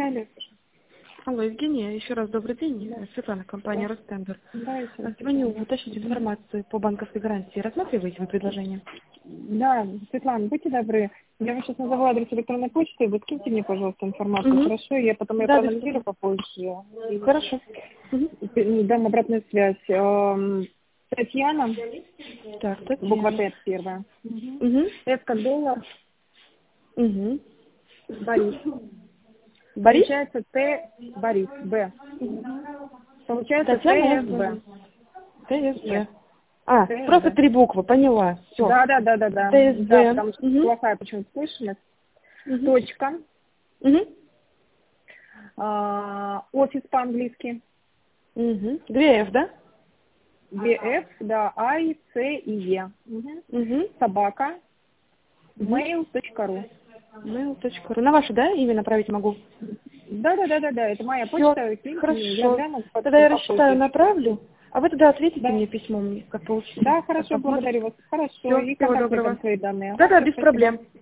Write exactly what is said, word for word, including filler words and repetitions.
Далее. Алло, Евгения, еще раз добрый день. Да. Светлана, компания Да. Ростендер. Да, еще Звоню уточнить информацию по банковской гарантии. Рассматриваете вы предложение? Да, Светлана, будьте добры. Я вам сейчас назову адрес электронной почты, вы скиньте мне, пожалуйста, информацию, Угу. хорошо? Я потом ее Да, проанализирую попозже. И Хорошо. Угу. дам обратную связь. Эм, Татьяна, Так, буква Татьяна. Т первая. Угу. Угу. С как доллар, Угу. Борис. Борис? Получается Т, Борис, Б. Получается Татьяна Т С Б. Нет, ТСБ. А, просто ТСБ. три буквы, поняла. Все. Да, да, да, да, да. Да, ТСБ. потому что Угу. плохая почему-то слышимость. Угу. Точка. Угу. А, офис по-английски. Угу. Две F, да? Две F, да, I, C и E. Угу. Угу. Собака. Угу. mail.ru. mail.ru. На ваше, да, имя направить могу? Да, да, да, да, да, это моя Все, почта. Киньте мне, я хорошо. гляну по- Тогда я рассчитаю, попозже. направлю, а вы тогда ответите Да. мне письмом, как получится. Да, Как хорошо, посмотрите. благодарю вас. Хорошо, Все, и всего контактные доброго. там свои данные. Ага, Да-да, всё, без спасибо. проблем.